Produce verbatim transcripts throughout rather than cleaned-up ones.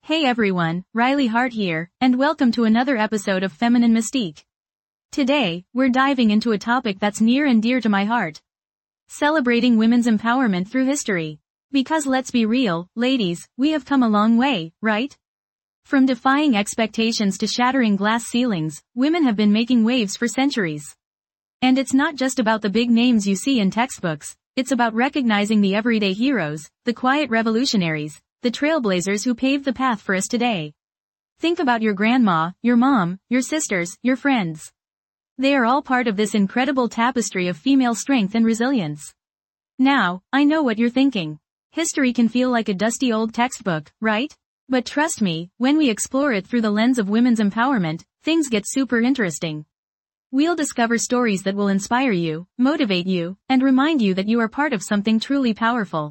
Hey everyone, Riley Hart here, and welcome to another episode of Feminine Mystique. Today, we're diving into a topic that's near and dear to my heart. Celebrating women's empowerment through history. Because let's be real, ladies, we have come a long way, right? From defying expectations to shattering glass ceilings, women have been making waves for centuries. And it's not just about the big names you see in textbooks, it's about recognizing the everyday heroes, the quiet revolutionaries, the trailblazers who paved the path for us today. Think about your grandma, your mom, your sisters, your friends. They are all part of this incredible tapestry of female strength and resilience. Now, I know what you're thinking. History can feel like a dusty old textbook, right? But trust me, when we explore it through the lens of women's empowerment, things get super interesting. We'll discover stories that will inspire you, motivate you, and remind you that you are part of something truly powerful.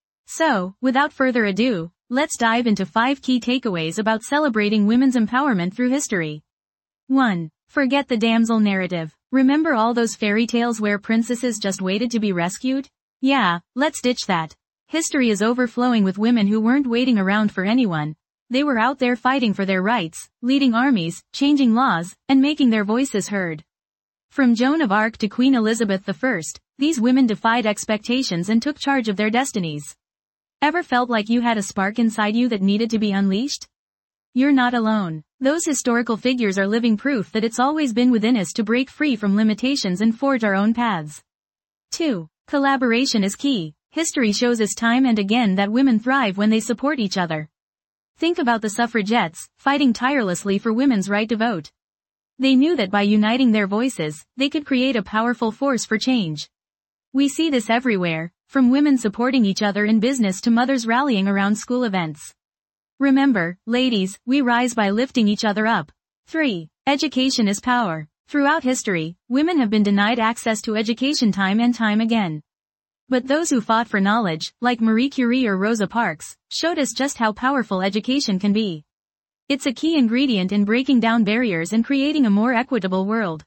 So, without further ado, let's dive into five key takeaways about celebrating women's empowerment through history. one. Forget the damsel narrative. Remember all those fairy tales where princesses just waited to be rescued? Yeah, let's ditch that. History is overflowing with women who weren't waiting around for anyone. They were out there fighting for their rights, leading armies, changing laws, and making their voices heard. From Joan of Arc to Queen Elizabeth the First, these women defied expectations and took charge of their destinies. Ever felt like you had a spark inside you that needed to be unleashed? You're not alone. Those historical figures are living proof that it's always been within us to break free from limitations and forge our own paths. two. Collaboration is key. History shows us time and again that women thrive when they support each other. Think about the suffragettes, fighting tirelessly for women's right to vote. They knew that by uniting their voices, they could create a powerful force for change. We see this everywhere, from women supporting each other in business to mothers rallying around school events. Remember, ladies, we rise by lifting each other up. three. Education is power. Throughout history, women have been denied access to education time and time again. But those who fought for knowledge, like Marie Curie or Rosa Parks, showed us just how powerful education can be. It's a key ingredient in breaking down barriers and creating a more equitable world.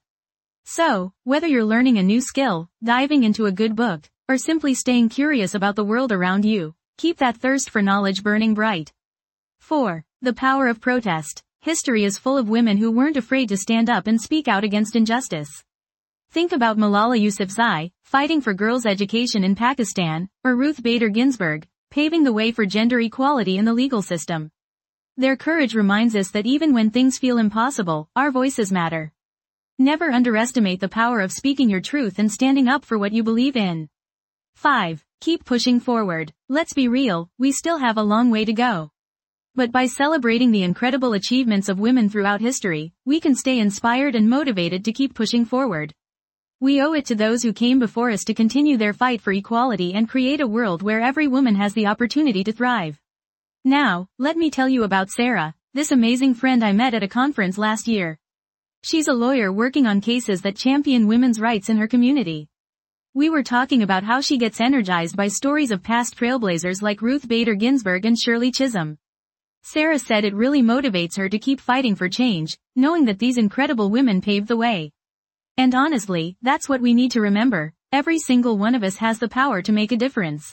So, whether you're learning a new skill, diving into a good book, or simply staying curious about the world around you, keep that thirst for knowledge burning bright. four. The power of protest. History is full of women who weren't afraid to stand up and speak out against injustice. Think about Malala Yousafzai, fighting for girls' education in Pakistan, or Ruth Bader Ginsburg, paving the way for gender equality in the legal system. Their courage reminds us that even when things feel impossible, our voices matter. Never underestimate the power of speaking your truth and standing up for what you believe in. five. Keep pushing forward. Let's be real, we still have a long way to go. But by celebrating the incredible achievements of women throughout history, we can stay inspired and motivated to keep pushing forward. We owe it to those who came before us to continue their fight for equality and create a world where every woman has the opportunity to thrive. Now, let me tell you about Sarah, this amazing friend I met at a conference last year. She's a lawyer working on cases that champion women's rights in her community. We were talking about how she gets energized by stories of past trailblazers like Ruth Bader Ginsburg and Shirley Chisholm. Sarah said it really motivates her to keep fighting for change, knowing that these incredible women paved the way. And honestly, that's what we need to remember. Every single one of us has the power to make a difference.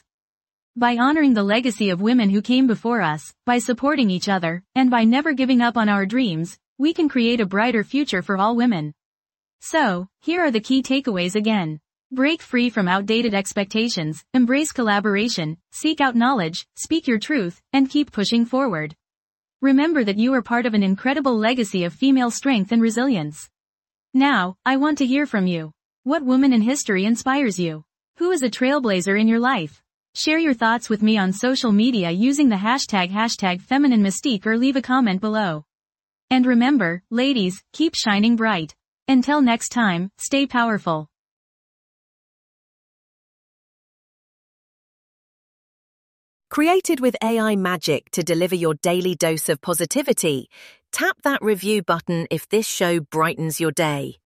By honoring the legacy of women who came before us, by supporting each other, and by never giving up on our dreams, we can create a brighter future for all women. So, here are the key takeaways again. Break free from outdated expectations, embrace collaboration, seek out knowledge, speak your truth, and keep pushing forward. Remember that you are part of an incredible legacy of female strength and resilience. Now, I want to hear from you. What woman in history inspires you? Who is a trailblazer in your life? Share your thoughts with me on social media using the hashtag hashtag Feminine Mystique or leave a comment below. And remember, ladies, keep shining bright. Until next time, stay powerful. Created with A I magic to deliver your daily dose of positivity, tap that review button if this show brightens your day.